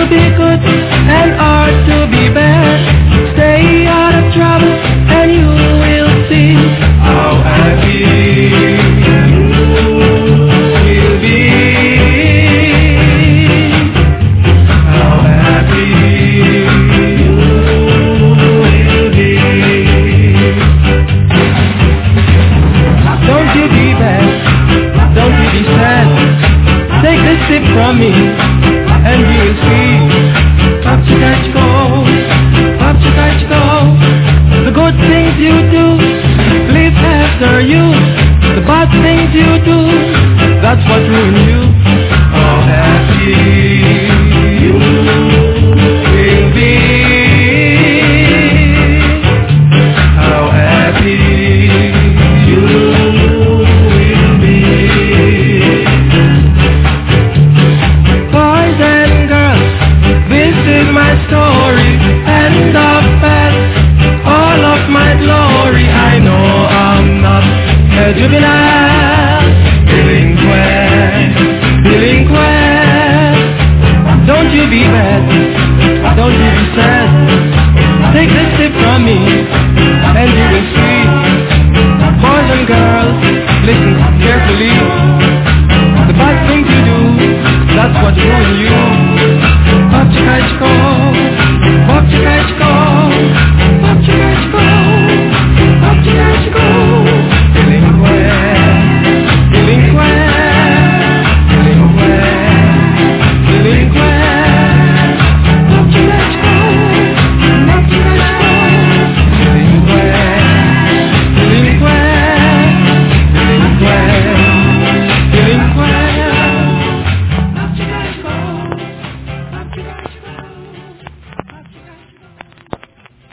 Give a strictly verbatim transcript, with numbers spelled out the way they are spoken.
to be good and art to be bad. Stay out of trouble and you will see how happy you will be. How happy you will be. Don't you be bad, don't you be sad. Take a sip from me and you will see. Popsicle, popsicle, the good things you do live after you. The bad things you do, that's what ruins